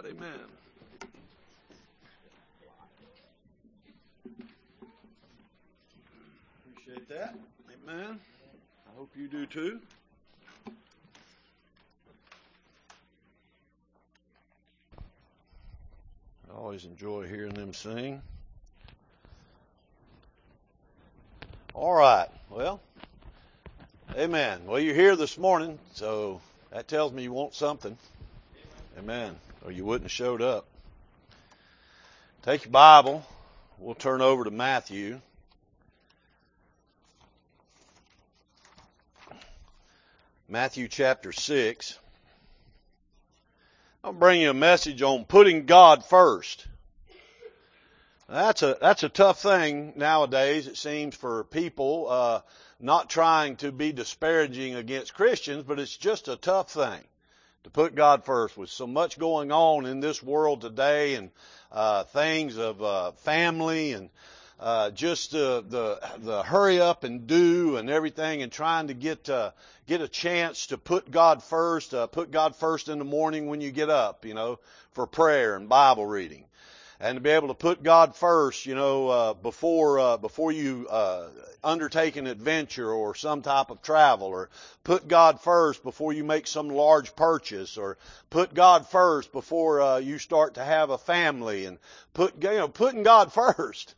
Amen. Appreciate that. Amen. I hope you do too. I always enjoy hearing them sing. All right. Well, amen. Well, you're here this morning, so that tells me you want something. Amen. Or you wouldn't have showed up. Take your Bible. We'll turn over to Matthew. Matthew chapter 6. I'll bring you a message on putting God first. That's a tough thing nowadays, it seems, for people, not trying to be disparaging against Christians, but it's just a tough thing to put God first with so much going on in this world today, and things of family and just the hurry up and do and everything, and trying to get a chance to put God first in the morning when you get up, for prayer and Bible reading. And to be able to put God first, before you undertake an adventure or some type of travel, or put God first before you make some large purchase, or put God first before you start to have a family, and putting God first.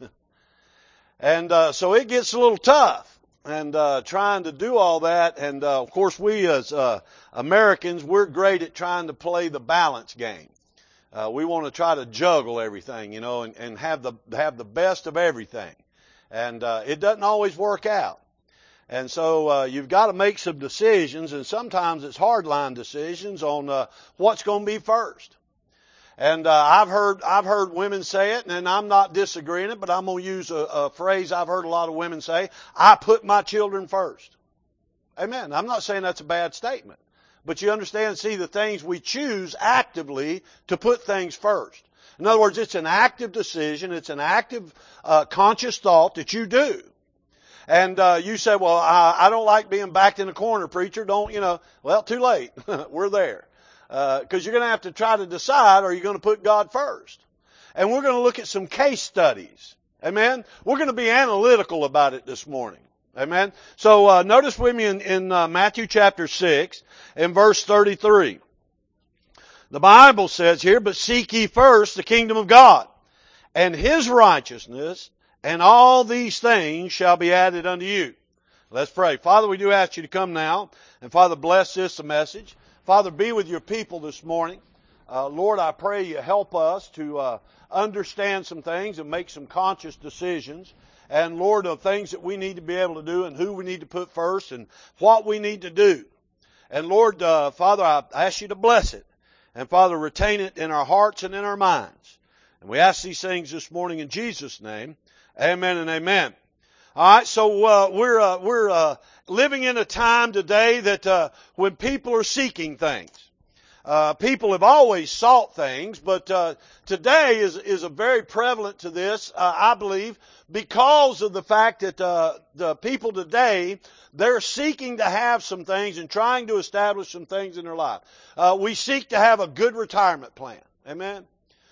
And so it gets a little tough, and trying to do all that. And of course, we as Americans, we're great at trying to play the balance game. We want to try to juggle everything, and have the best of everything. And it doesn't always work out. And so you've got to make some decisions, and sometimes it's hardline decisions on what's going to be first. And I've heard women say it, and I'm not disagreeing it, but I'm going to use a phrase I've heard a lot of women say: I put my children first. Amen. I'm not saying that's a bad statement. But you understand, see, the things we choose actively to put things first. In other words, it's an active decision. It's an active, conscious thought that you do. And you say, well, I don't like being backed in a corner, preacher. Well, too late. We're there. Because you're going to have to try to decide, are you going to put God first? And we're going to look at some case studies. Amen? We're going to be analytical about it this morning. Amen. So notice with me in Matthew chapter 6 and verse 33. The Bible says here, but seek ye first the kingdom of God and His righteousness, and all these things shall be added unto you. Let's pray. Father, we do ask you to come now, and Father, bless this message. Father, be with your people this morning. Lord, I pray you help us to understand some things and make some conscious decisions. And Lord, of things that we need to be able to do, and who we need to put first, and what we need to do. And Lord, Father, I ask you to bless it. And Father, retain it in our hearts and in our minds. And we ask these things this morning in Jesus' name. Amen and amen. All right, so we're living in a time today that when people are seeking things. People have always sought things, but today is a very prevalent to this, I believe, because of the fact that the people today, they're seeking to have some things and trying to establish some things in their life. We seek to have a good retirement plan. Amen.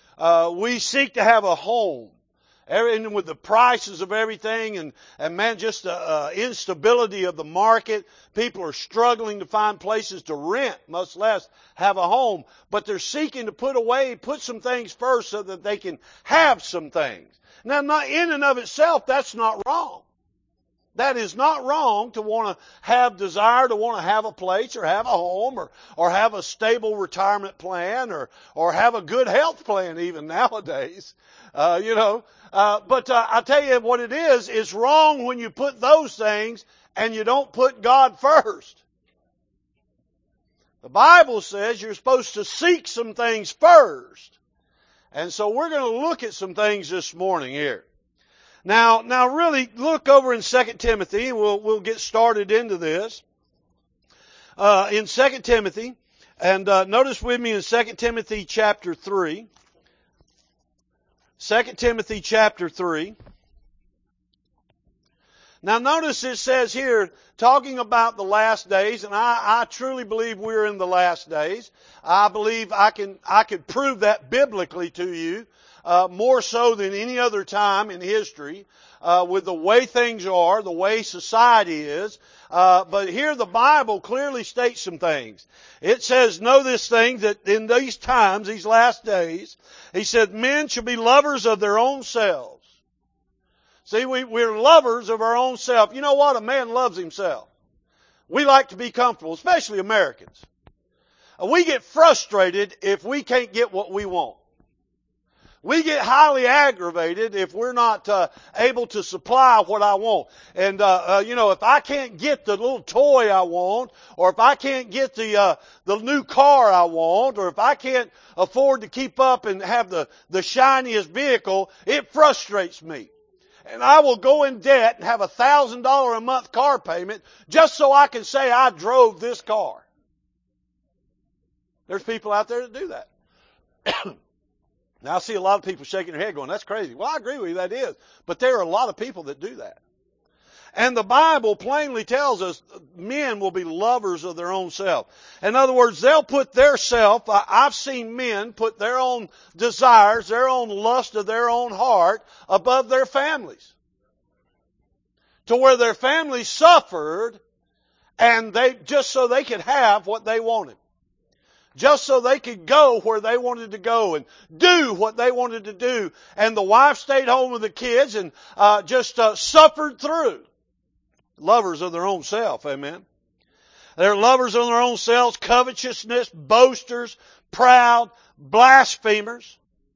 We seek to have a home. And with the prices of everything and man, just the instability of the market, people are struggling to find places to rent, much less have a home. But they're seeking to put some things first so that they can have some things. Now, not in and of itself, that's not wrong. That is not wrong to want to have desire to want to have a place or have a home or have a stable retirement plan or have a good health plan even nowadays. But I tell you what it is, it's wrong when you put those things and you don't put God first. The Bible says you're supposed to seek some things first. And so we're going to look at some things this morning here. Now really look over in 2 Timothy, and we'll get started into this. In 2 Timothy, and notice with me in 2 Timothy chapter 3. 2 Timothy chapter 3. Now notice it says here, talking about the last days, and I truly believe we're in the last days. I believe I could prove that biblically to you, more so than any other time in history, with the way things are, the way society is. But here the Bible clearly states some things. It says, know this thing, that in these times, these last days, he said, men shall be lovers of their own selves. See, we're lovers of our own self. You know what? A man loves himself. We like to be comfortable, especially Americans. We get frustrated if we can't get what we want. We get highly aggravated if we're not able to supply what I want. And if I can't get the little toy I want, or if I can't get the new car I want, or if I can't afford to keep up and have the shiniest vehicle, it frustrates me. And I will go in debt and have $1,000 a month car payment just so I can say I drove this car. There's people out there that do that. Now I see a lot of people shaking their head going, that's crazy. Well, I agree with you, that is. But there are a lot of people that do that. And the Bible plainly tells us men will be lovers of their own self. In other words, they'll put their self, I've seen men put their own desires, their own lust of their own heart above their families. To where their families suffered, and just so they could have what they wanted. Just so they could go where they wanted to go and do what they wanted to do. And the wife stayed home with the kids and just suffered through. Lovers of their own self, amen. They're lovers of their own selves, covetousness, boasters, proud, blasphemers.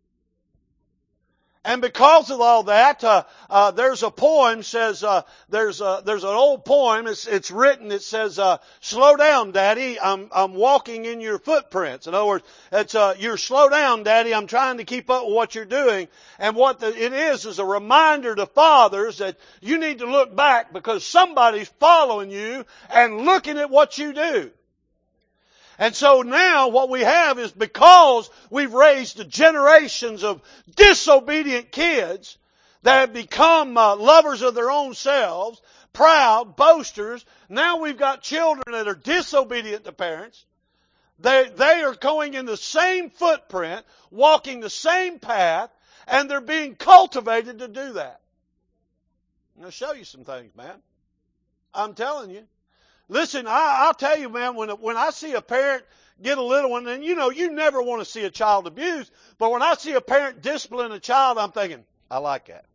And because of all that, there's a poem says there's an old poem. It's written. It says, "Slow down, Daddy. I'm walking in your footprints." In other words, it's you're slow down, Daddy. I'm trying to keep up with what you're doing. And what it is a reminder to fathers that you need to look back because somebody's following you and looking at what you do. And so now what we have is because we've raised generations of disobedient kids that have become lovers of their own selves, proud, boasters. Now we've got children that are disobedient to parents. They are going in the same footprint, walking the same path, and they're being cultivated to do that. I'm going to show you some things, man. I'm telling you. Listen, I'll tell you, man, when I see a parent get a little one, and you never want to see a child abused, but when I see a parent discipline a child, I'm thinking, I like that.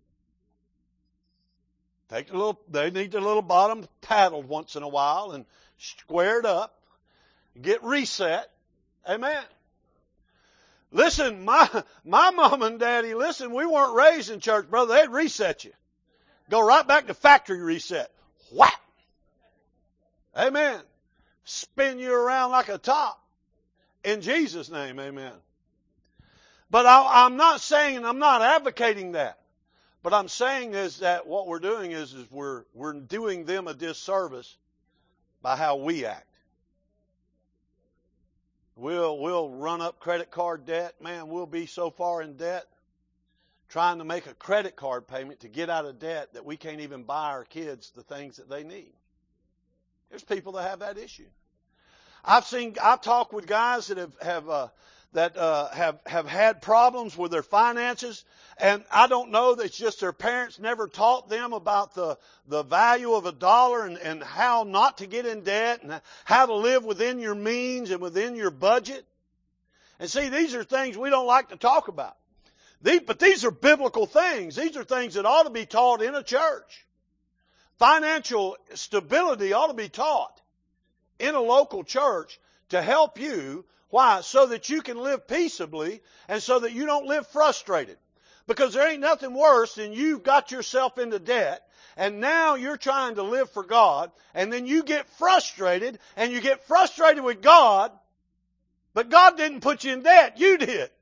They need their little bottom paddled once in a while and squared up, get reset. Amen. Listen, my mom and daddy, listen, we weren't raised in church, brother. They'd reset you. Go right back to factory reset. Whap! Amen. Spin you around like a top. In Jesus' name, amen. But I'm not saying, and I'm not advocating that. But I'm saying is that what we're doing is we're doing them a disservice by how we act. We'll run up credit card debt. Man, we'll be so far in debt trying to make a credit card payment to get out of debt that we can't even buy our kids the things that they need. There's people that have that issue. I've talked with guys that have had problems with their finances, and I don't know that it's just their parents never taught them about the value of a dollar and how not to get in debt and how to live within your means and within your budget. And see, these are things we don't like to talk about. But these are biblical things. These are things that ought to be taught in a church. Financial stability ought to be taught in a local church to help you. Why? So that you can live peaceably and so that you don't live frustrated. Because there ain't nothing worse than you've got yourself into debt and now you're trying to live for God and then you get frustrated and you get frustrated with God, but God didn't put you in debt. You did.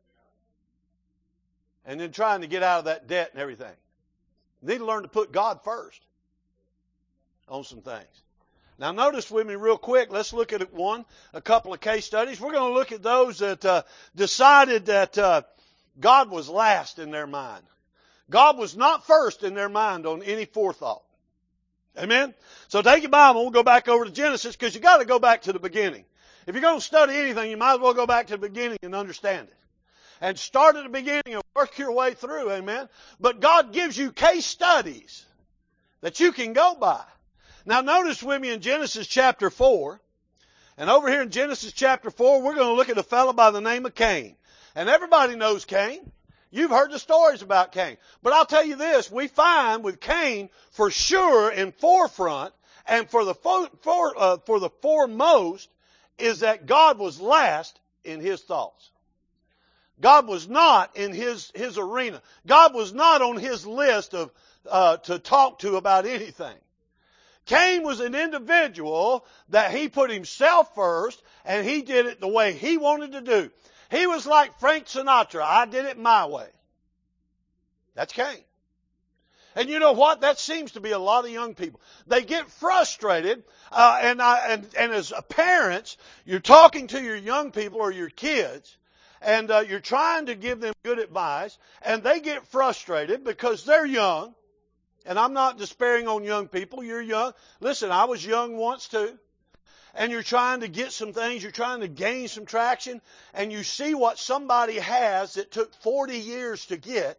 And then trying to get out of that debt and everything. You need to learn to put God first on some things. Now notice with me real quick, let's look at a couple of case studies. We're going to look at those that decided that God was last in their mind. God was not first in their mind on any forethought. Amen? So take your Bible, we'll go back over to Genesis, because you got to go back to the beginning. If you're going to study anything, you might as well go back to the beginning and understand it. And start at the beginning and work your way through, amen? But God gives you case studies that you can go by. Now notice with me in Genesis chapter 4, and over here in Genesis chapter 4, we're going to look at a fellow by the name of Cain. And everybody knows Cain. You've heard the stories about Cain. But I'll tell you this, we find with Cain for sure in forefront and for the foremost is that God was last in his thoughts. God was not in his arena. God was not on his list of to talk to about anything. Cain was an individual that he put himself first and he did it the way he wanted to do. He was like Frank Sinatra. I did it my way. That's Cain. And you know what? That seems to be a lot of young people. They get frustrated, and as parents, you're talking to your young people or your kids, and you're trying to give them good advice, and they get frustrated because they're young. And I'm not despairing on young people. You're young. Listen, I was young once too. And you're trying to get some things, you're trying to gain some traction, and you see what somebody has that took 40 years to get,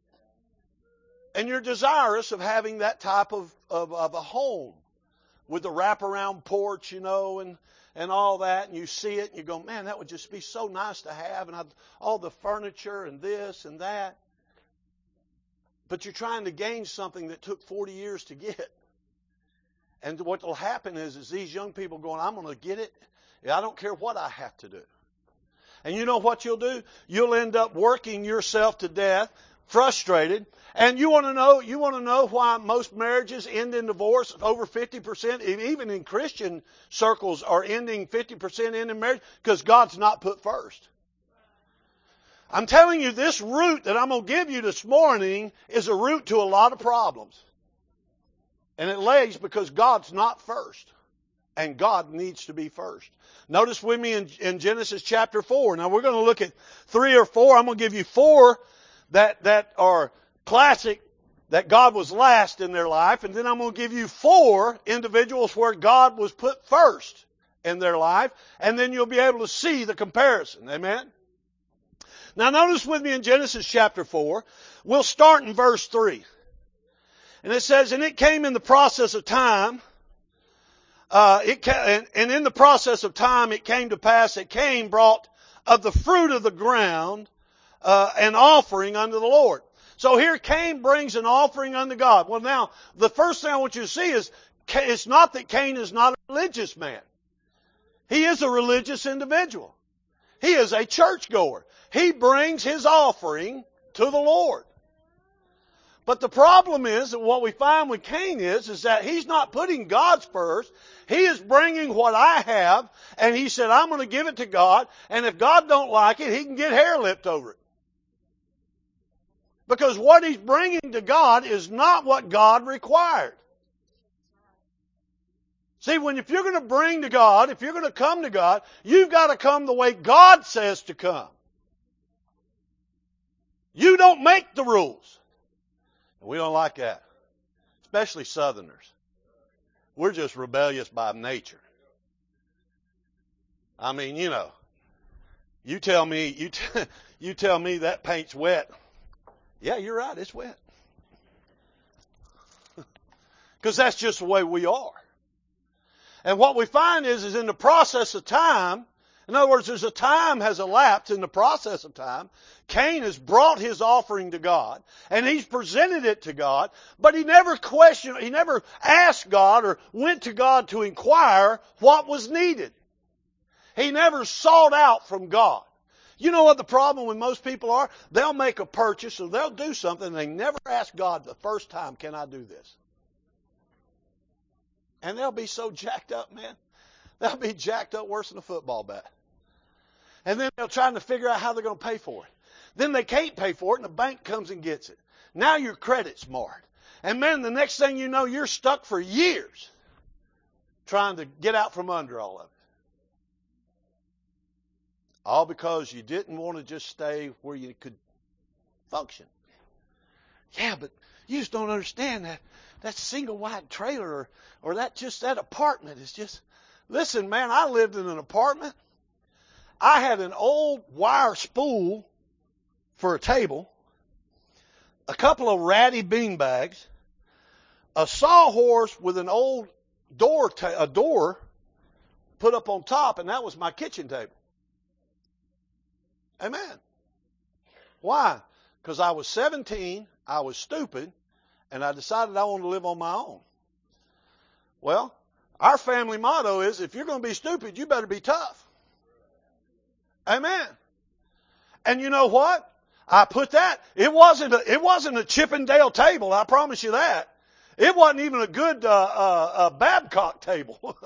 and you're desirous of having that type of a home with the wraparound porch, you know, and all that, and you see it, and you go, man, that would just be so nice to have, and all the furniture and this and that. But you're trying to gain something that took 40 years to get. And what will happen is these young people going, I'm going to get it. I don't care what I have to do. And you know what you'll do? You'll end up working yourself to death, frustrated. And you want to know why most marriages end in divorce? Over 50%, even in Christian circles, are ending 50% in marriage because God's not put first. I'm telling you, this root that I'm going to give you this morning is a root to a lot of problems. And it lays because God's not first. And God needs to be first. Notice with me in Genesis chapter 4. Now we're going to look at 3 or 4. I'm going to give you 4 that are classic, that God was last in their life. And then I'm going to give you 4 individuals where God was put first in their life. And then you'll be able to see the comparison. Amen? Now notice with me in Genesis chapter 4. We'll start in verse 3. And it says, and it came in the process of time, and in the process of time it came to pass that Cain brought of the fruit of the ground an offering unto the Lord. So here Cain brings an offering unto God. Well now, the first thing I want you to see is, it's not that Cain is not a religious man. He is a religious individual. He is a churchgoer. He brings his offering to the Lord. But the problem is that what we find with Cain is that he's not putting God's first. He is bringing what I have, and he said, I'm going to give it to God, and if God don't like it, he can get hair lipped over it. Because what he's bringing to God is not what God required. See, if you're going to bring to God, if you're going to come to God, you've got to come the way God says to come. You don't make the rules. And we don't like that. Especially Southerners. We're just rebellious by nature. I mean, you know, you tell me that paint's wet. Yeah, you're right, it's wet. Because that's just the way we are. And what we find is in the process of time, in other words, there's a time has elapsed in the process of time. Cain has brought his offering to God, and he's presented it to God, but he never questioned, he never asked God or went to God to inquire what was needed. He never sought out from God. You know what the problem with most people are? They'll make a purchase or they'll do something and they never ask God the first time, can I do this? And they'll be so jacked up, man. They'll be jacked up worse than a football bat. And then they're trying to figure out how they're going to pay for it. Then they can't pay for it and the bank comes and gets it. Now your credit's marred. And man, the next thing you know, you're stuck for years trying to get out from under all of it. All because you didn't want to just stay where you could function. Yeah, but you just don't understand that single wide trailer or that apartment is just. Listen, man, I lived in an apartment. I had an old wire spool for a table, a couple of ratty bean bags, a sawhorse with an old door put up on top, and that was my kitchen table. Amen. Why? Because I was 17, I was stupid, and I decided I wanted to live on my own. Well, our family motto is, if you're going to be stupid, you better be tough. Amen. And you know what? I put that. It wasn't a Chippendale table, I promise you that. It wasn't even a good Babcock table.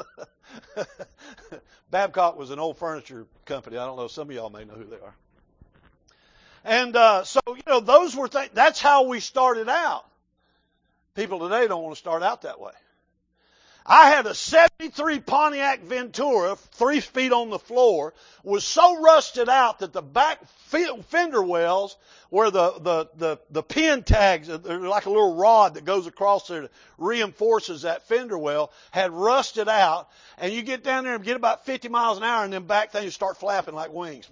Babcock was an old furniture company. I don't know. Some of y'all may know who they are. And so, those were things. That's how we started out. People today don't want to start out that way. I had a 73 Pontiac Ventura, 3 feet on the floor, was so rusted out that the back fender wells, where the pin tags, they're like a little rod that goes across there that reinforces that fender well, had rusted out. And you get down there and get about 50 miles an hour, and then back things start flapping like wings.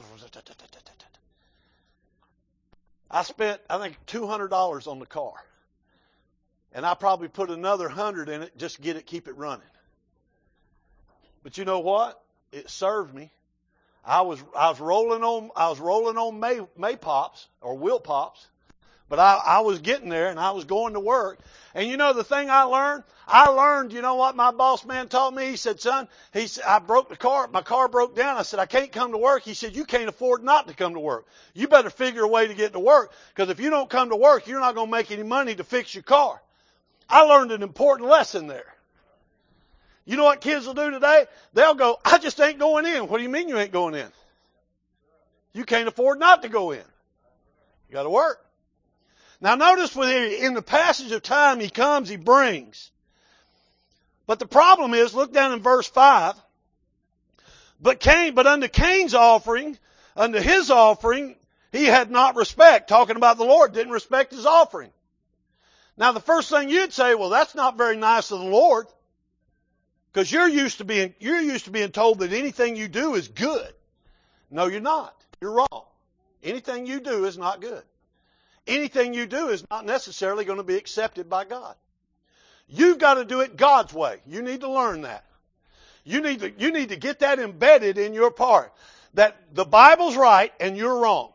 I spent, I think, $200 on the car. And I probably put another 100 in it just to keep it running. But you know what? It served me. I was rolling on May Pops or Will Pops, but I was getting there and I was going to work. And you know the thing I learned, you know what my boss man taught me? He said, son, I broke the car, my car broke down. I said, I can't come to work. He said, you can't afford not to come to work. You better figure a way to get to work, because if you don't come to work, you're not going to make any money to fix your car. I learned an important lesson there. You know what kids will do today? They'll go, I just ain't going in. What do you mean you ain't going in? You can't afford not to go in. You got to work. Now notice in the passage of time he comes, he brings. But the problem is, look down in verse 5. But unto Cain's offering, unto his offering, he had not respect. Talking about the Lord, didn't respect his offering. Now the first thing you'd say, well, that's not very nice of the Lord. Because you're used to being told that anything you do is good. No, you're not. You're wrong. Anything you do is not good. Anything you do is not necessarily going to be accepted by God. You've got to do it God's way. You need to learn that. You need to get that embedded in your part. That the Bible's right and you're wrong.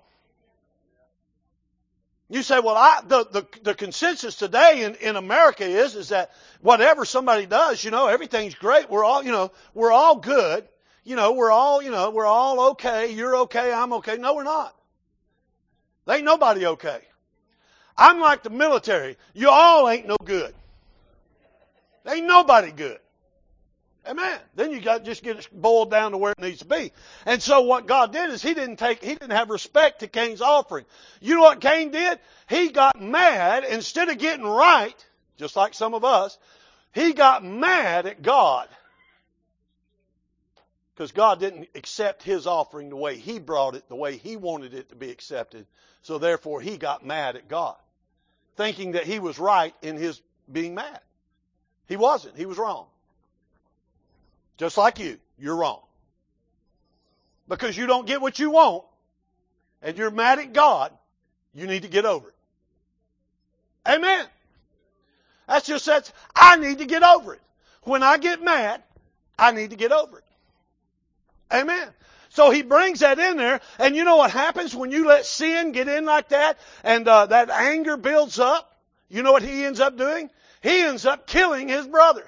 You say, well, the consensus today in America is that whatever somebody does, everything's great. We're all good. We're all okay. You're okay. I'm okay. No, we're not. There ain't nobody okay. I'm like the military. You all ain't no good. There ain't nobody good. Amen. Then you got to just get it boiled down to where it needs to be. And so what God did is he didn't have respect to Cain's offering. You know what Cain did? He got mad. Instead of getting right, just like some of us, he got mad at God. Because God didn't accept his offering the way he brought it, the way he wanted it to be accepted. So therefore he got mad at God, thinking that he was right in his being mad. He wasn't. He was wrong. Just like you're wrong. Because you don't get what you want, and you're mad at God, you need to get over it. Amen. I need to get over it. When I get mad, I need to get over it. Amen. So he brings that in there, and you know what happens when you let sin get in like that, and that anger builds up? You know what he ends up doing? He ends up killing his brother.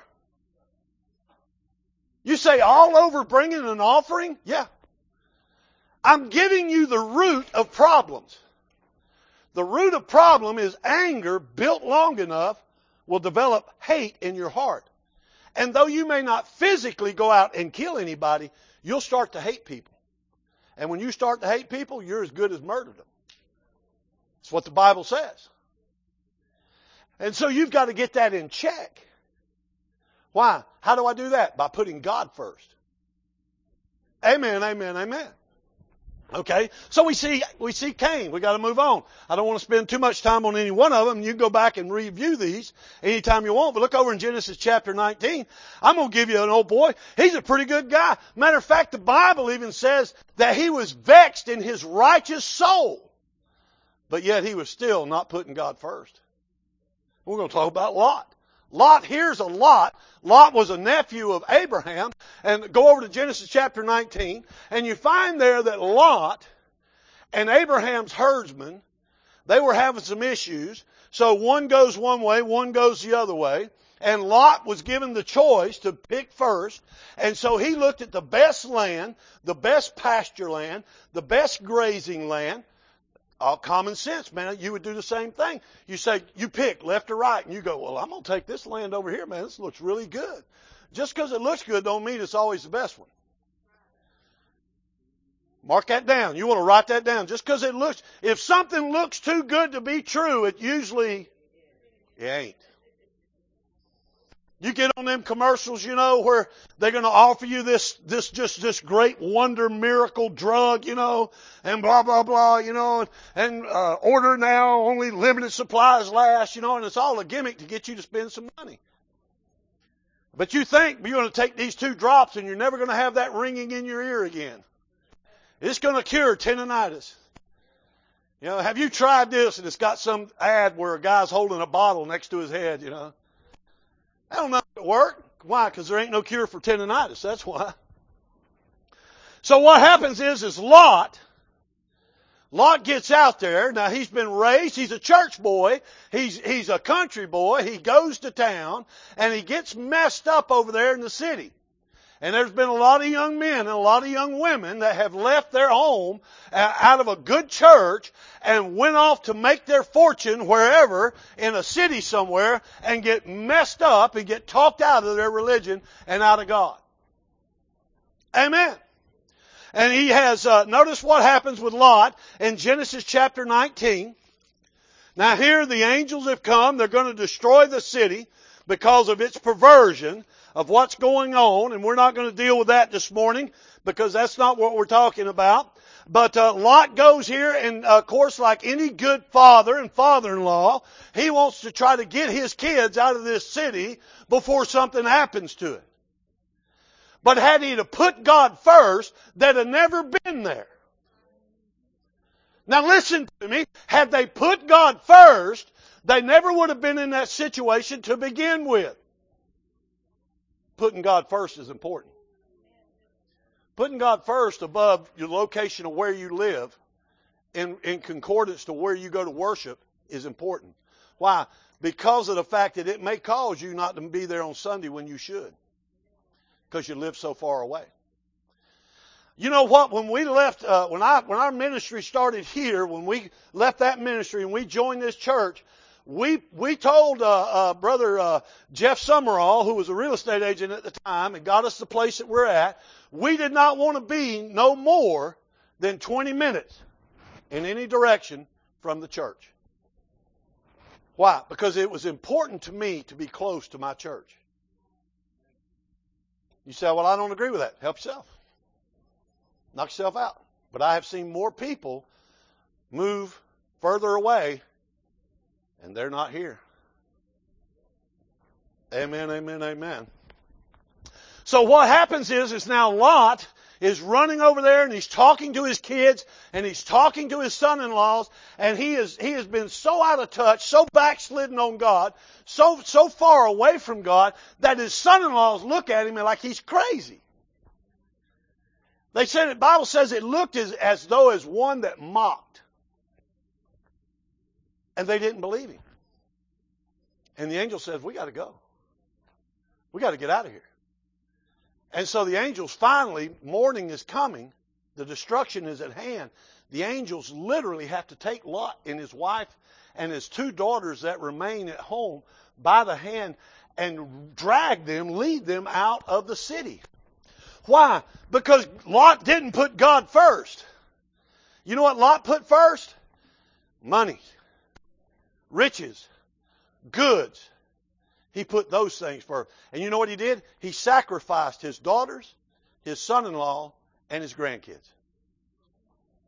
You say, all over bringing an offering? Yeah. I'm giving you the root of problems. The root of problem is anger built long enough will develop hate in your heart. And though you may not physically go out and kill anybody, you'll start to hate people. And when you start to hate people, you're as good as murdered them. That's what the Bible says. And so you've got to get that in check. Why? How do I do that? By putting God first. Amen, amen, amen. Okay, so we see Cain. We got to move on. I don't want to spend too much time on any one of them. You can go back and review these anytime you want. But look over in Genesis chapter 19. I'm going to give you an old boy. He's a pretty good guy. Matter of fact, the Bible even says that he was vexed in his righteous soul, but yet he was still not putting God first. We're going to talk about Lot. Here's a Lot. Lot was a nephew of Abraham. And go over to Genesis chapter 19, and you find there that Lot and Abraham's herdsmen, they were having some issues. So one goes one way, one goes the other way. And Lot was given the choice to pick first. And so he looked at the best land, the best pasture land, the best grazing land. All common sense, man. You would do the same thing. You say, you pick left or right, and you go, well, I'm going to take this land over here, man. This looks really good. Just because it looks good don't mean it's always the best one. Mark that down. You want to write that down. Just because if something looks too good to be true, it ain't. You get on them commercials, where they're going to offer you this great wonder miracle drug, and blah, blah, blah, and order now, only limited supplies last, and it's all a gimmick to get you to spend some money. But you think you're going to take these 2 drops and you're never going to have that ringing in your ear again. It's going to cure tendonitis. Have you tried this and it's got some ad where a guy's holding a bottle next to his head, I don't know if it worked. Why? Because there ain't no cure for tendonitis. That's why. So what happens is Lot gets out there. Now he's been raised. He's a church boy. He's a country boy. He goes to town and he gets messed up over there in the city. And there's been a lot of young men and a lot of young women that have left their home out of a good church and went off to make their fortune wherever in a city somewhere and get messed up and get talked out of their religion and out of God. Amen. And he has, notice what happens with Lot in Genesis chapter 19. Now here the angels have come. They're going to destroy the city because of its perversion of what's going on, and we're not going to deal with that this morning because that's not what we're talking about. But Lot goes here, and of course, like any good father and father-in-law, he wants to try to get his kids out of this city before something happens to it. But had he to put God first, they'd have never been there. Now listen to me. Had they put God first, they never would have been in that situation to begin with. Putting God first is important. Putting God first above your location of where you live in concordance to where you go to worship is important. Why? Because of the fact that it may cause you not to be there on Sunday when you should. Because you live so far away. You know what? When we left, when our ministry started here, when we left that ministry and we joined this church, we told Brother Jeff Summerall, who was a real estate agent at the time and got us the place that we're at, we did not want to be no more than 20 minutes in any direction from the church. Why? Because it was important to me to be close to my church. You say, well, I don't agree with that. Help yourself. Knock yourself out. But I have seen more people move further away, and they're not here. Amen, amen, amen. So what happens is now Lot is running over there and he's talking to his kids and he's talking to his son-in-laws, and he has been so out of touch, so backslidden on God, so far away from God that his son-in-laws look at him like he's crazy. They said, the Bible says it looked as though as one that mocked. And they didn't believe him. And the angel says, we got to go. We got to get out of here. And so the angels finally, morning is coming. The destruction is at hand. The angels literally have to take Lot and his wife and his 2 daughters that remain at home by the hand and drag them, lead them out of the city. Why? Because Lot didn't put God first. You know what Lot put first? Money, riches, goods. He put those things first. And you know what he did? He sacrificed his daughters, his son-in-law, and his grandkids.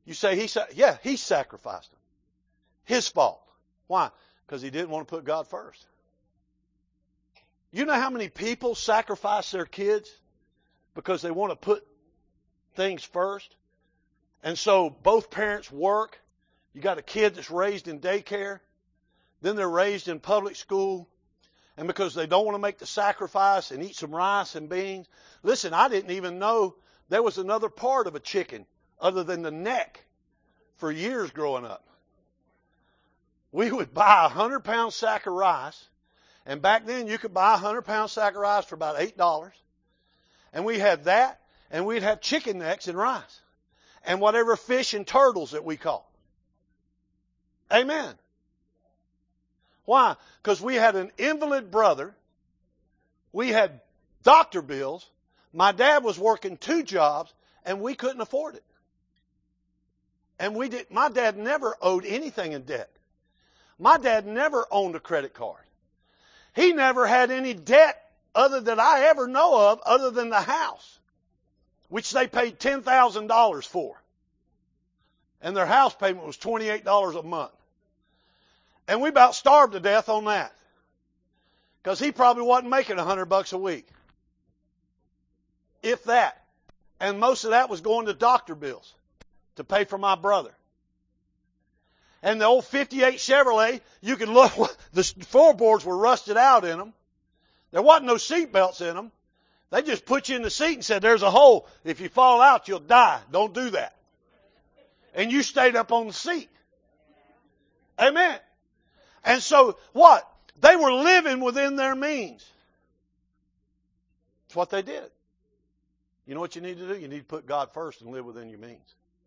You say, he sacrificed them. His fault. Why? Because he didn't want to put God first. You know how many people sacrifice their kids because they want to put things first? And so both parents work. You got a kid that's raised in daycare. Then they're raised in public school. And because they don't want to make the sacrifice and eat some rice and beans. Listen, I didn't even know there was another part of a chicken other than the neck for years growing up. We would buy a 100-pound sack of rice. And back then you could buy a 100-pound sack of rice for about $8. And we had that, and we'd have chicken necks and rice. And whatever fish and turtles that we caught. Amen. Why? Because we had an invalid brother. We had doctor bills. My dad was working 2 jobs, and we couldn't afford it. And my dad never owed anything in debt. My dad never owned a credit card. He never had any debt other that I ever know of other than the house, which they paid $10,000 for. And their house payment was $28 a month. And we about starved to death on that. Because he probably wasn't making $100 a week. If that. And most of that was going to doctor bills to pay for my brother. And the old 58 Chevrolet, you could look, the floorboards were rusted out in them. There wasn't no seat belts in them. They just put you in the seat and said, there's a hole. If you fall out, you'll die. Don't do that. And you stayed up on the seat. Amen. And so what? They were living within their means. That's what they did. You know what you need to do? You need to put God first and live within your means.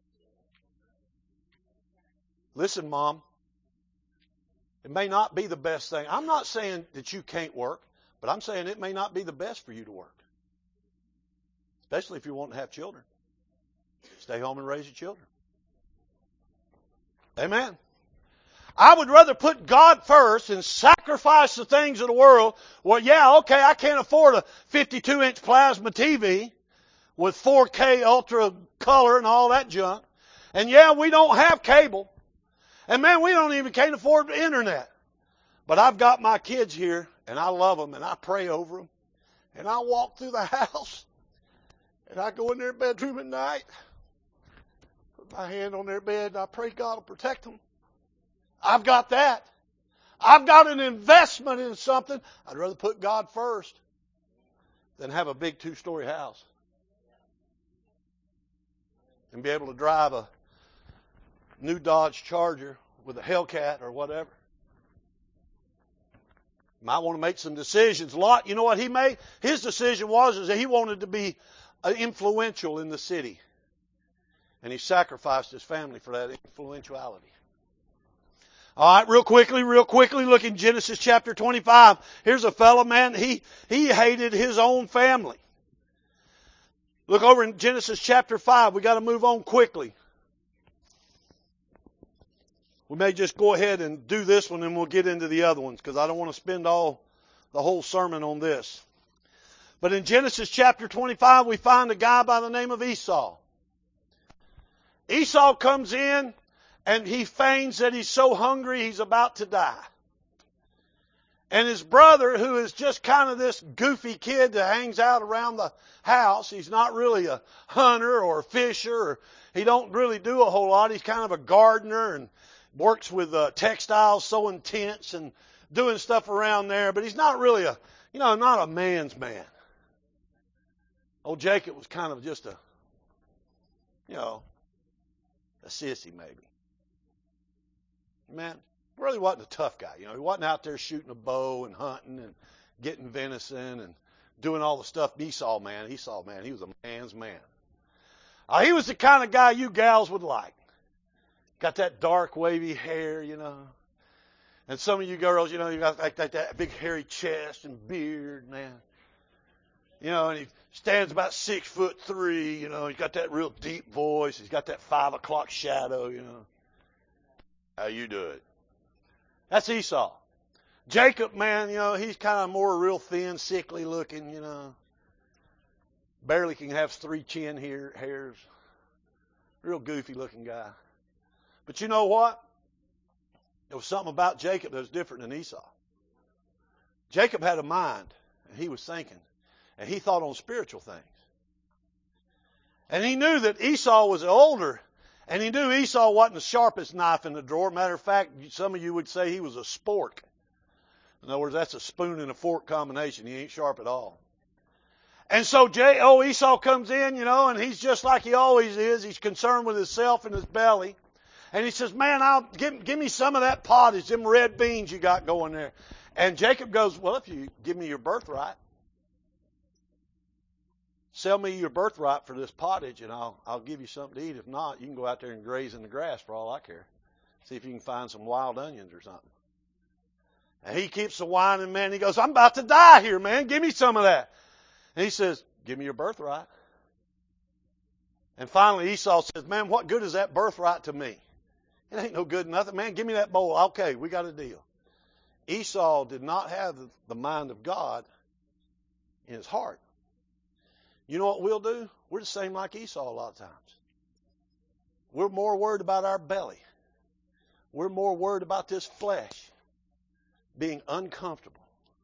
Listen, Mom, it may not be the best thing. I'm not saying that you can't work, but I'm saying it may not be the best for you to work. Especially if you want to have children. Stay home and raise your children. Amen. I would rather put God first and sacrifice the things of the world. Well, yeah, okay, I can't afford a 52-inch plasma TV with 4K ultra color and all that junk. And yeah, we don't have cable. And man, we can't afford the internet. But I've got my kids here, and I love them, and I pray over them. And I walk through the house, and I go in their bedroom at night, put my hand on their bed, and I pray God will protect them. I've got that. I've got an investment in something. I'd rather put God first than have a big 2-story house. And be able to drive a new Dodge Charger with a Hellcat or whatever. Might want to make some decisions. Lot, you know what he made? His decision was that he wanted to be influential in the city. And he sacrificed his family for that influentiality. All right, real quickly, look in Genesis chapter 25. Here's a fellow, man, he hated his own family. Look over in Genesis chapter 5. We got to move on quickly. We may just go ahead and do this one and we'll get into the other ones because I don't want to spend the whole sermon on this. But in Genesis chapter 25, we find a guy by the name of Esau. Esau comes in and he feigns that he's so hungry he's about to die. And his brother, who is just kind of this goofy kid that hangs out around the house, he's not really a hunter or a fisher, or he don't really do a whole lot. He's kind of a gardener and works with textiles, sewing tents and doing stuff around there. But he's not really not a man's man. Old Jacob was kind of just a sissy maybe. Man, really wasn't a tough guy. He wasn't out there shooting a bow and hunting and getting venison and doing all the stuff Esau, man, he was a man's man. He was the kind of guy you gals would like. Got that dark, wavy hair, And some of you girls, you got like that big hairy chest and beard, man. And he stands about 6'3", he's got that real deep voice. He's got that 5 o'clock shadow, How you do it? That's Esau. Jacob, man, he's kind of more real thin, sickly looking, Barely can have 3 chin hairs. Real goofy looking guy. But you know what? There was something about Jacob that was different than Esau. Jacob had a mind, and he was thinking, and he thought on spiritual things. And he knew that Esau was older, and he knew Esau wasn't the sharpest knife in the drawer. Matter of fact, some of you would say he was a spork. In other words, that's a spoon and a fork combination. He ain't sharp at all. And so Esau comes in, and he's just like he always is. He's concerned with himself and his belly. And he says, man, give me some of that pottage, them red beans you got going there. And Jacob goes, well, if you give me your birthright, sell me your birthright for this pottage, and I'll give you something to eat. If not, you can go out there and graze in the grass for all I care. See if you can find some wild onions or something. And he keeps the whining, man. He goes, I'm about to die here, man. Give me some of that. And he says, give me your birthright. And finally Esau says, man, what good is that birthright to me? It ain't no good nothing, man. Give me that bowl. Okay, we got a deal. Esau did not have the mind of God in his heart. You know what we'll do? We're the same like Esau a lot of times. We're more worried about our belly. We're more worried about this flesh being uncomfortable.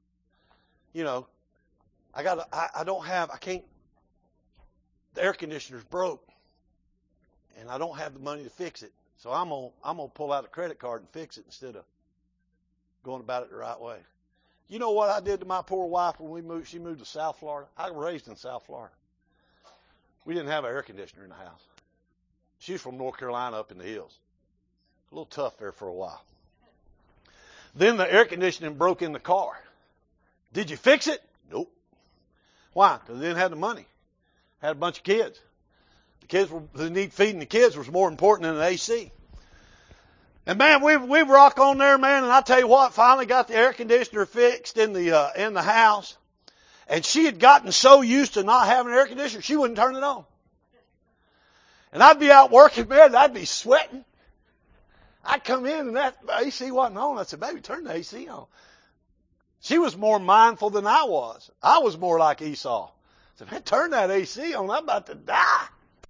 The air conditioner's broke, and I don't have the money to fix it. So I'm gonna pull out a credit card and fix it instead of going about it the right way. You know what I did to my poor wife when we moved? She moved to South Florida. I was raised in South Florida. We didn't have an air conditioner in the house. She was from North Carolina up in the hills. A little tough there for a while. Then the air conditioning broke in the car. Did you fix it? Nope. Why? Because they didn't have the money. Had a bunch of kids. The need feeding the kids was more important than an AC. And man, we rock on there, man. And I tell you what, finally got the air conditioner fixed in the house. And she had gotten so used to not having an air conditioner, she wouldn't turn it on. And I'd be out working, man, and I'd be sweating. I'd come in and that AC wasn't on. I said, baby, turn the AC on. She was more mindful than I was. I was more like Esau. I said, man, turn that AC on. I'm about to die.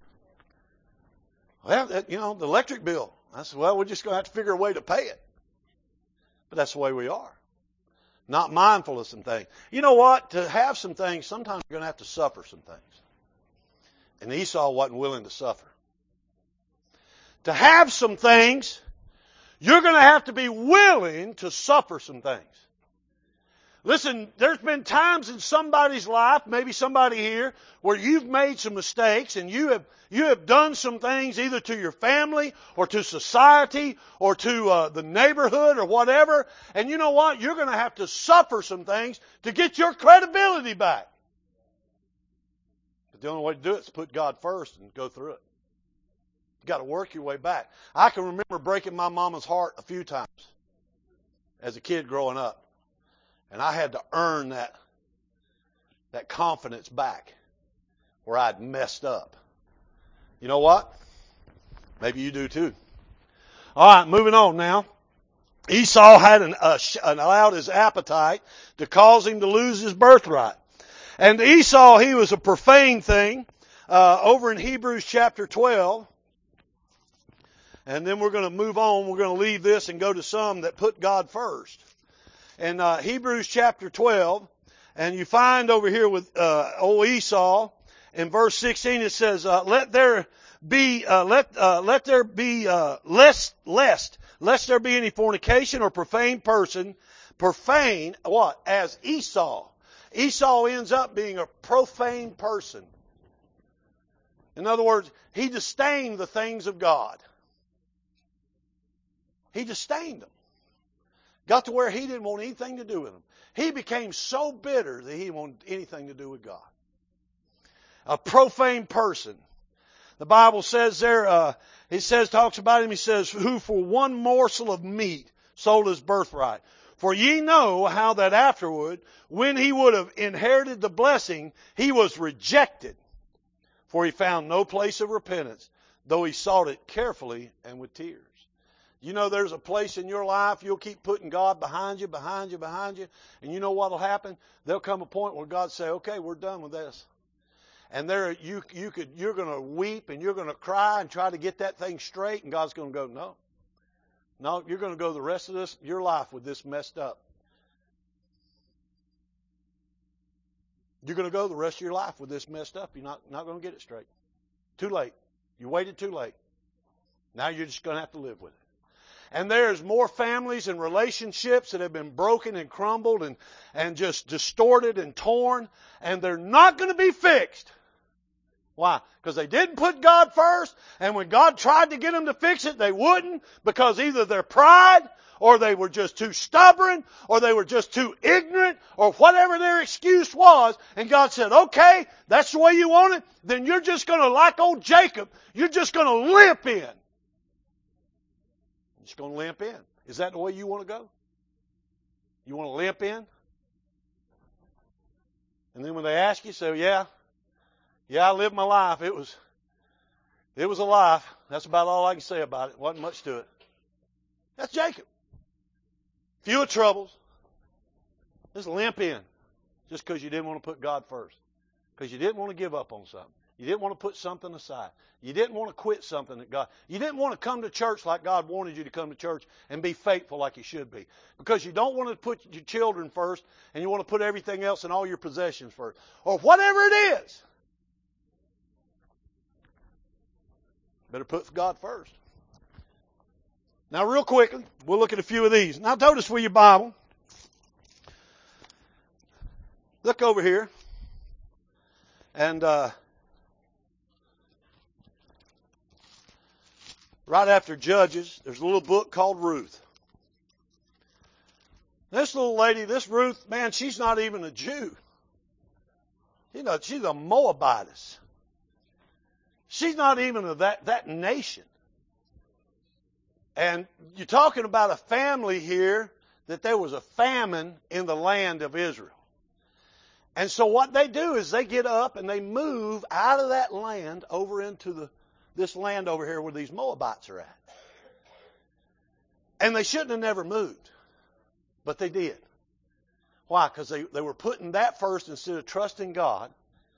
Well, the electric bill. I said, well, we're just going to have to figure a way to pay it. But that's the way we are. Not mindful of some things. You know what? To have some things, sometimes you're going to have to suffer some things. And Esau wasn't willing to suffer. To have some things, you're going to have to be willing to suffer some things. Listen, there's been times in somebody's life, maybe somebody here, where you've made some mistakes and you have done some things either to your family or to society or to the neighborhood or whatever. And you know what? You're going to have to suffer some things to get your credibility back. But the only way to do it is to put God first and go through it. You've got to work your way back. I can remember breaking my mama's heart a few times as a kid growing up. And I had to earn that confidence back where I'd messed up. You know what? Maybe you do too. All right, moving on now. Esau had allowed his appetite to cause him to lose his birthright. And Esau, he was a profane thing. Over in Hebrews chapter 12. And then we're going to move on. We're going to leave this and go to some that put God first. In Hebrews chapter 12, and you find over here with old Esau, in verse 16 it says, lest there be any fornication or profane person, profane, what? As Esau. Esau ends up being a profane person. In other words, he disdained the things of God. He disdained them. Got to where he didn't want anything to do with them. He became so bitter that he didn't want anything to do with God. A profane person. The Bible says there, talks about him, he says, who for one morsel of meat sold his birthright. For ye know how that afterward, when he would have inherited the blessing, he was rejected. For he found no place of repentance, though he sought it carefully and with tears. You know there's a place in your life you'll keep putting God behind you. And you know what will happen? There'll come a point where God say, okay, we're done with this. And you're going to weep and you're going to cry and try to get that thing straight, and God's going to go, no. No, you're going to go the rest of your life with this messed up. You're going to go the rest of your life with this messed up. You're not going to get it straight. Too late. You waited too late. Now you're just going to have to live with it. And there's more families and relationships that have been broken and crumbled and just distorted and torn, and they're not going to be fixed. Why? Because they didn't put God first, and when God tried to get them to fix it, they wouldn't, because either their pride, or they were just too stubborn, or they were just too ignorant, or whatever their excuse was. And God said, okay, that's the way you want it, then you're just going to, like old Jacob, you're just going to limp in. You're just going to limp in. Is that the way you want to go? You want to limp in? And then when they ask you, say, yeah, I lived my life. It was a life. That's about all I can say about it. Wasn't much to it. That's Jacob. Few troubles. Just limp in. Just because you didn't want to put God first. Because you didn't want to give up on something. You didn't want to put something aside. You didn't want to quit something that God... You didn't want to come to church like God wanted you to come to church and be faithful like you should be. Because you don't want to put your children first, and you want to put everything else and all your possessions first. Or whatever it is. Better put God first. Now, real quickly, we'll look at a few of these. Now, notice with your Bible. Look over here. And right after Judges, there's a little book called Ruth. This little lady, this Ruth, man, she's not even a Jew. You know, she's a Moabitess. She's not even of that nation. And you're talking about a family here that there was a famine in the land of Israel. And so what they do is they get up and they move out of that land over into this land over here where these Moabites are at. And they shouldn't have never moved. But they did. Why? Because they were putting that first instead of trusting God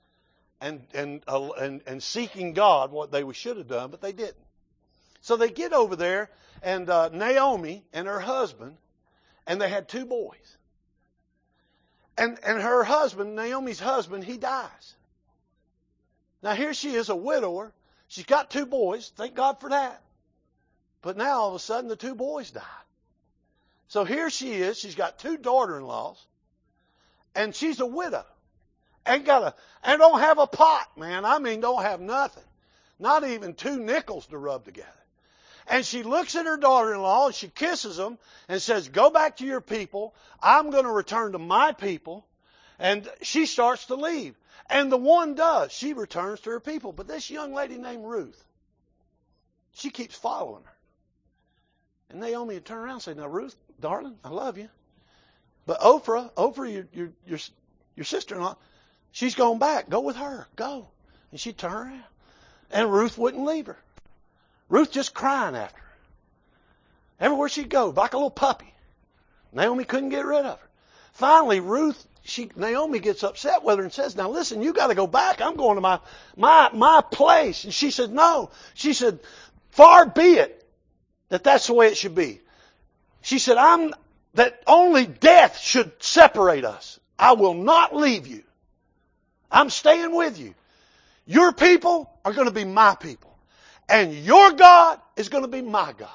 and seeking God, what they should have done, but they didn't. So they get over there, and Naomi and her husband, and they had 2 boys. And her husband, Naomi's husband, he dies. Now here she is, a widower. She's got 2 boys. Thank God for that. But now all of a sudden the 2 boys die. So here she is. She's got 2 daughter-in-laws, and she's a widow. And don't have a pot, man. I mean, don't have nothing. Not even 2 nickels to rub together. And she looks at her daughter-in-law and she kisses them and says, go back to your people. I'm going to return to my people. And she starts to leave. And the one does. She returns to her people. But this young lady named Ruth, she keeps following her. And Naomi would turn around and say, now Ruth, darling, I love you. But Oprah, your sister-in-law, she's gone back. Go with her. Go. And she'd turn around. And Ruth wouldn't leave her. Ruth just crying after her. Everywhere she'd go, like a little puppy. Naomi couldn't get rid of her. Finally, Naomi gets upset with her and says, now listen, you got to go back. I'm going to my place. And she said, no. She said, far be it that that's the way it should be. She said, that only death should separate us. I will not leave you. I'm staying with you. Your people are going to be my people. And your God is going to be my God.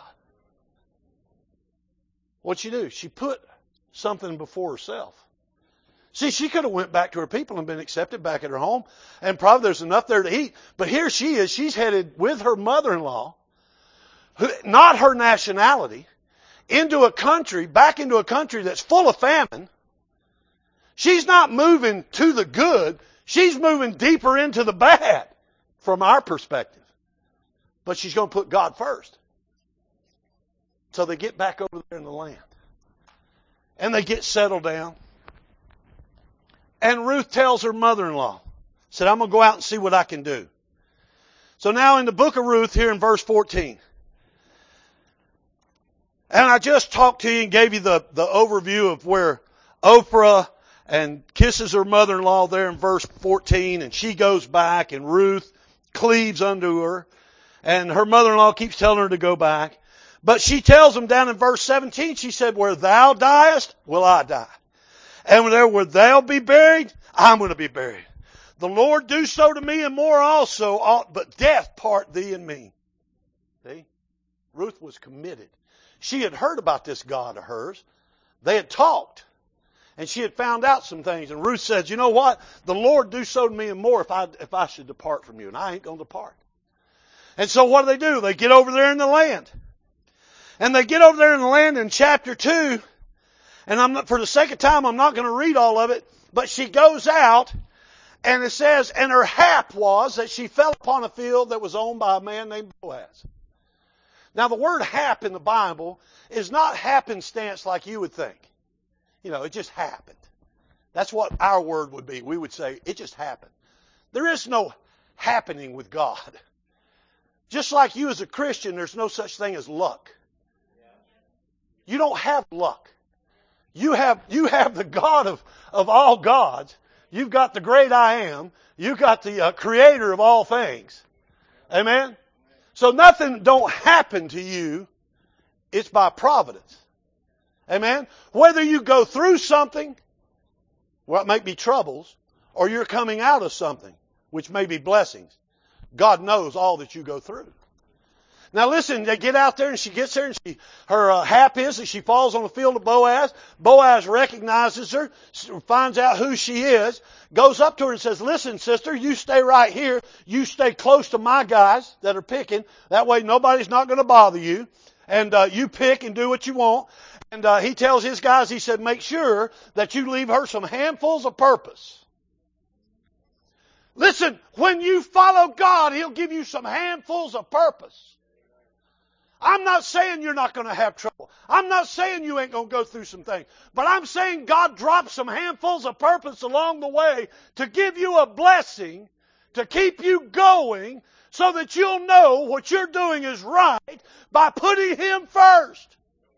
What'd she do? She put something before herself. See, she could have went back to her people and been accepted back at her home. And probably there's enough there to eat. But here she is. She's headed with her mother-in-law, not her nationality, back into a country that's full of famine. She's not moving to the good. She's moving deeper into the bad from our perspective. But she's going to put God first. So they get back over there in the land. And they get settled down. And Ruth tells her mother-in-law, said, I'm going to go out and see what I can do. So now in the book of Ruth here in verse 14. And I just talked to you and gave you the overview of where Oprah and kisses her mother-in-law there in verse 14, and she goes back, and Ruth cleaves unto her, and her mother-in-law keeps telling her to go back. But she tells him down in verse 17, she said, where thou diest, will I die. And where thou be buried, I'm going to be buried. The Lord do so to me and more also, but death part thee and me. See? Ruth was committed. She had heard about this God of hers. They had talked. And she had found out some things. And Ruth said, you know what? The Lord do so to me and more if I should depart from you. And I ain't going to depart. And so what do? They get over there in the land. And they get over there in the land in chapter 2. And for the sake of time, I'm not going to read all of it. But she goes out. And it says, and her hap was that she fell upon a field that was owned by a man named Boaz. Now the word hap in the Bible is not happenstance like you would think. You know, it just happened. That's what our word would be. We would say, it just happened. There is no happening with God. Just like you as a Christian, there's no such thing as luck. You don't have luck. You have the God of all gods. You've got the great I am. You've got the creator of all things. Amen? So nothing don't happen to you. It's by providence. Amen? Whether you go through something, well, it may be troubles, or you're coming out of something, which may be blessings. God knows all that you go through. Now listen, they get out there and she gets there and her hap is that she falls on the field of Boaz. Boaz recognizes her, finds out who she is, goes up to her and says, listen, sister, you stay right here. You stay close to my guys that are picking. That way nobody's not going to bother you. And you pick and do what you want. And he tells his guys, he said, make sure that you leave her some handfuls of purpose. Listen, when you follow God, He'll give you some handfuls of purpose. I'm not saying you're not going to have trouble. I'm not saying you ain't going to go through some things. But I'm saying God drops some handfuls of purpose along the way to give you a blessing, to keep you going, so that you'll know what you're doing is right by putting Him first.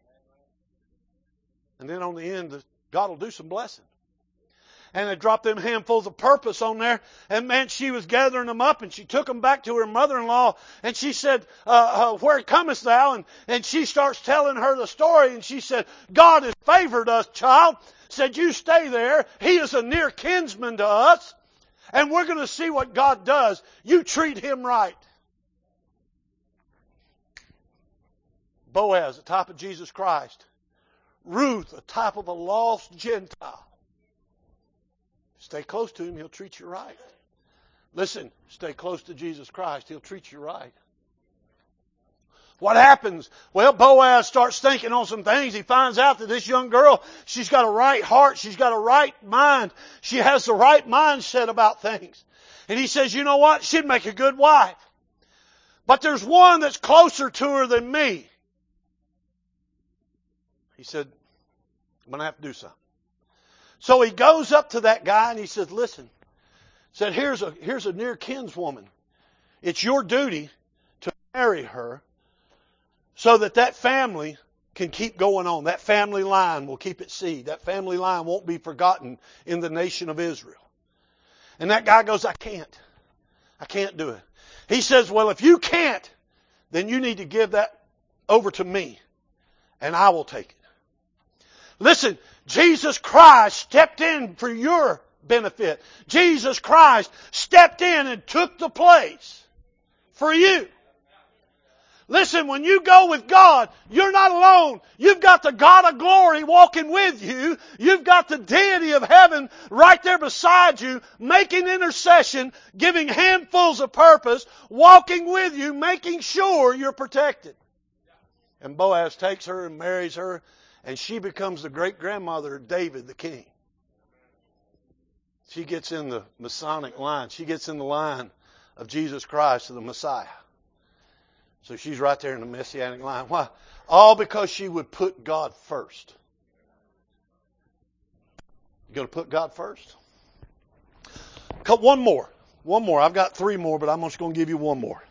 And then on the end, God will do some blessing. And they dropped them handfuls of purpose on there. And man, she was gathering them up and she took them back to her mother-in-law. And she said, where comest thou? And she starts telling her the story. And she said, God has favored us, child. Said, you stay there. He is a near kinsman to us. And we're going to see what God does. You treat him right. Boaz, a type of Jesus Christ. Ruth, a type of a lost Gentile. Stay close to him, he'll treat you right. Listen, stay close to Jesus Christ, he'll treat you right. What happens? Well, Boaz starts thinking on some things. He finds out that this young girl, she's got a right heart, she's got a right mind. She has the right mindset about things. And he says, you know what? She'd make a good wife. But there's one that's closer to her than me. He said, I'm going to have to do something. So he goes up to that guy and he says, listen, said, here's a near kinswoman. It's your duty to marry her so that family can keep going on. That family line will keep its seed. That family line won't be forgotten in the nation of Israel. And that guy goes, I can't do it. He says, well, if you can't, then you need to give that over to me and I will take it. Listen, Jesus Christ stepped in for your benefit. Jesus Christ stepped in and took the place for you. Listen, when you go with God, you're not alone. You've got the God of glory walking with you. You've got the deity of heaven right there beside you, making intercession, giving handfuls of purpose, walking with you, making sure you're protected. And Boaz takes her and marries her. And she becomes the great-grandmother of David, the king. She gets in the Masonic line. She gets in the line of Jesus Christ, the Messiah. So she's right there in the Messianic line. Why? All because she would put God first. You going to put God first? One more. I've got 3 more, but I'm just going to give you one more.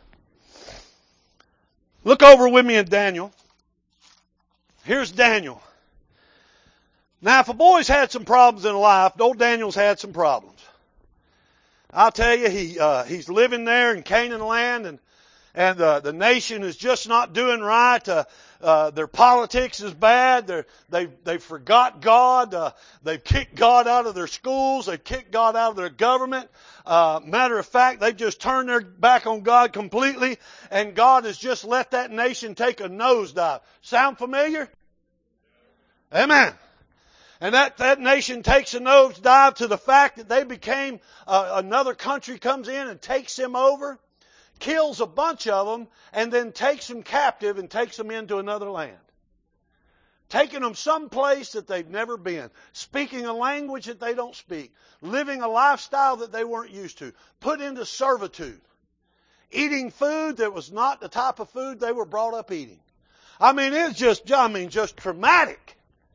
Look over with me in Daniel. Here's Daniel. Now, if a boy's had some problems in life, old Daniel's had some problems. I'll tell you, he's living there in Canaan land, and the nation is just not doing right. Their politics is bad. They've forgot God. They've kicked God out of their schools. They've kicked God out of their government. Matter of fact, they've just turned their back on God completely, and God has just let that nation take a nosedive. Sound familiar? Amen. And that nation takes a nosedive to the fact that they became, another country comes in and takes them over, kills a bunch of them, and then takes them captive and takes them into another land. Taking them someplace that they've never been, speaking a language that they don't speak, living a lifestyle that they weren't used to, put into servitude, eating food that was not the type of food they were brought up eating. It's just traumatic.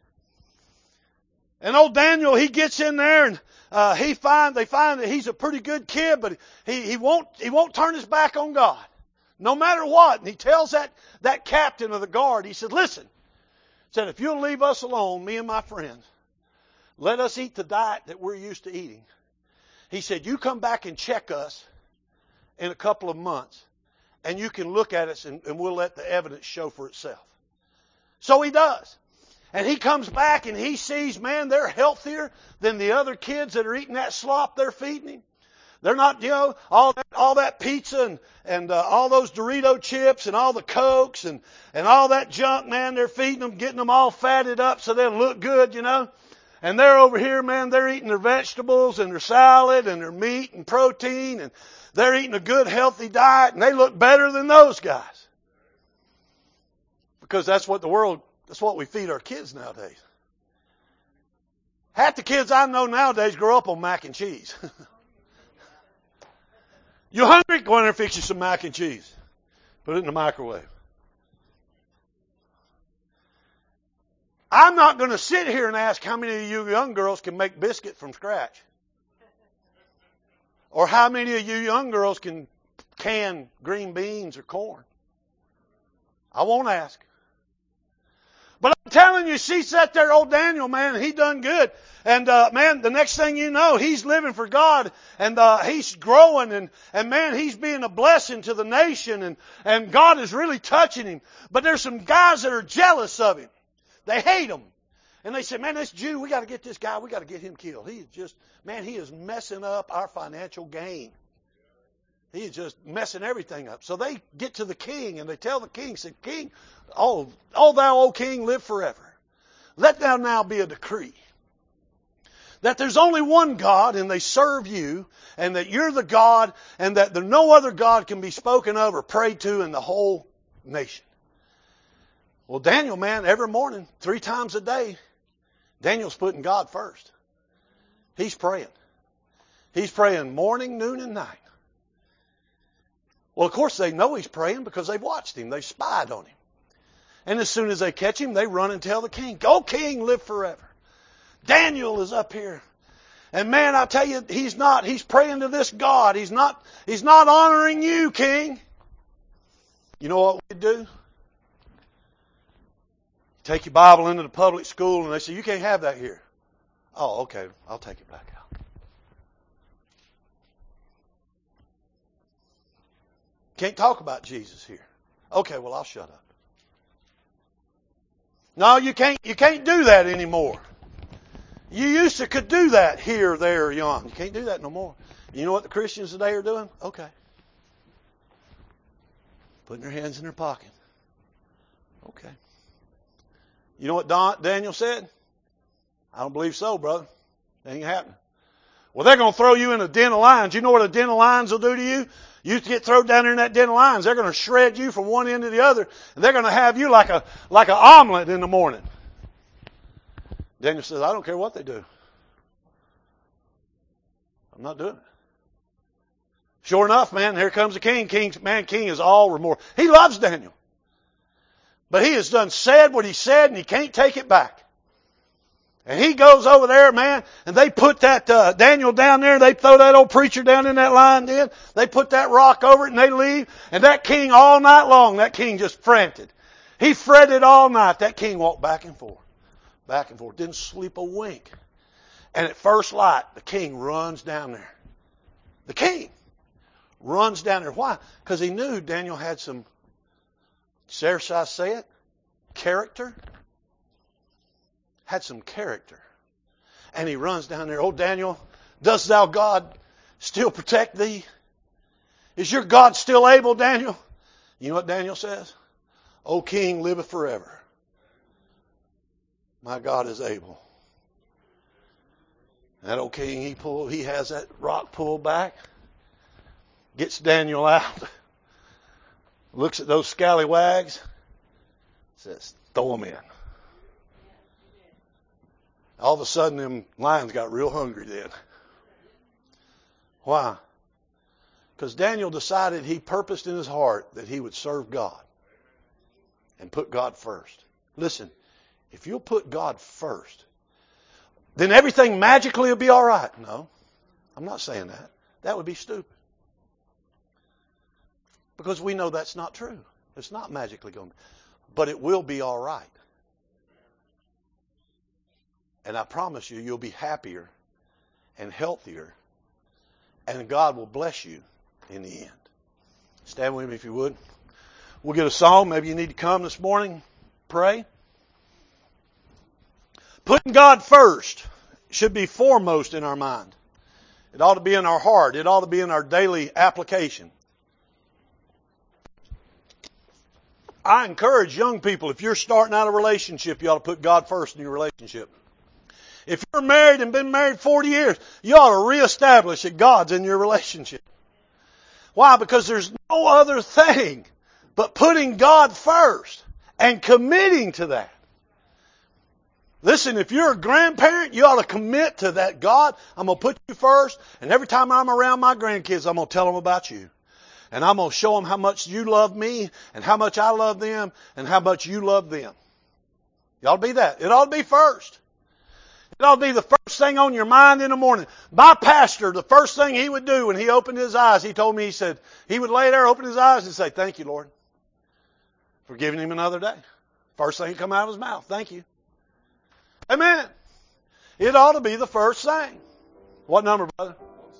And old Daniel, he gets in there and they find that he's a pretty good kid, but he won't turn his back on God, no matter what. And he tells that captain of the guard, he said, listen, if you'll leave us alone, me and my friends, let us eat the diet that we're used to eating. He said, you come back and check us in a couple of months, and you can look at us and we'll let the evidence show for itself. So he does. And he comes back and he sees, man, they're healthier than the other kids that are eating that slop they're feeding him. They're not, all that pizza and all those Dorito chips and all the Cokes and all that junk, man, they're feeding them, getting them all fatted up so they'll look good, And they're over here, man, they're eating their vegetables and their salad and their meat and protein, and they're eating a good, healthy diet, and they look better than those guys. Because that's what we feed our kids nowadays. Half the kids I know nowadays grow up on mac and cheese. You hungry? Go in there and fix you some mac and cheese. Put it in the microwave. I'm not going to sit here and ask how many of you young girls can make biscuit from scratch. Or how many of you young girls can can green beans or corn. I won't ask. But I'm telling you, she sat there, old Daniel, man, he done good. And, man, the next thing you know, he's living for God, and, he's growing, and man, he's being a blessing to the nation, and God is really touching him. But there's some guys that are jealous of him. They hate him. And they say, man, this Jew, we got to get this guy, we got to get him killed. He is just, man, he is messing up our financial gain. He is just messing everything up. So they get to the king, and they tell the king, say, King, oh thou, O king, live forever. Let thou now be a decree that there's only one God, and they serve you, and that you're the God, and that no other God can be spoken of or prayed to in the whole nation. Well, Daniel, man, every morning, 3 times a day, Daniel's putting God first. He's praying. He's praying morning, noon, and night. Well, of course, they know he's praying because they've watched him. They've spied on him. And as soon as they catch him, they run and tell the king, go king, live forever. Daniel is up here. And man, I tell you, he's praying to this God. He's not honoring you, king. You know what we do? Take your Bible into the public school and they say, you can't have that here. Oh, okay, I'll take it back out. Can't talk about Jesus here. Okay, well, I'll shut up. No, you can't do that anymore. You used to could do that here, there, or yon. You can't do that no more. You know what the Christians today are doing? Okay. Putting their hands in their pocket. Okay. You know what Daniel said? I don't believe so, brother. That ain't happening. Well, they're going to throw you in a den of lions. You know what a den of lions will do to you? You get thrown down there in that den of lions. They're going to shred you from one end to the other. And they're going to have you like an omelet in the morning. Daniel says, I don't care what they do. I'm not doing it. Sure enough, man, here comes the king. King is all remorse. He loves Daniel. But he has said what he said, and he can't take it back. And he goes over there, man, and they put that Daniel down there. They throw that old preacher down in that lion den. They put that rock over it, and they leave. And that king all night long, that king just frantic. He fretted all night. That king walked back and forth. back and forth, didn't sleep a wink. And at first light, the king runs down there. The king runs down there. Why? Because he knew Daniel had some, dare I say it, character. Had some character. And he runs down there. Oh, Daniel, dost thou, God, still protect thee? Is your God still able, Daniel? You know what Daniel says? O King liveth forever. My God is able. That old king, he has that rock pulled back, gets Daniel out, looks at those scallywags, says, throw them in. All of a sudden, them lions got real hungry then. Why? Because Daniel decided, he purposed in his heart that he would serve God and put God first. Listen, if you'll put God first, then everything magically will be all right. No, I'm not saying that. That would be stupid. Because we know that's not true. It's not magically going to be. But it will be all right. And I promise you, you'll be happier and healthier. And God will bless you in the end. Stand with me if you would. We'll get a song. Maybe you need to come this morning. Pray. Putting God first should be foremost in our mind. It ought to be in our heart. It ought to be in our daily application. I encourage young people, if you're starting out a relationship, you ought to put God first in your relationship. If you're married and been married 40 years, you ought to reestablish that God's in your relationship. Why? Because there's no other thing but putting God first and committing to that. Listen, if you're a grandparent, you ought to commit to that. God, I'm going to put you first, and every time I'm around my grandkids, I'm going to tell them about you. And I'm going to show them how much you love me, and how much I love them, and how much you love them. You ought to be that. It ought to be first. It ought to be the first thing on your mind in the morning. My pastor, the first thing he would do when he opened his eyes, he told me, he said, he would lay there, open his eyes, and say, thank you, Lord, for giving him another day. First thing that come out of his mouth, thank you. Amen. It ought to be the first thing. What number, brother?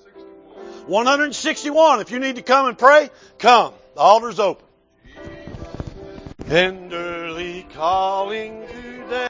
161. If you need to come and pray, come. The altar's open. Tenderly calling to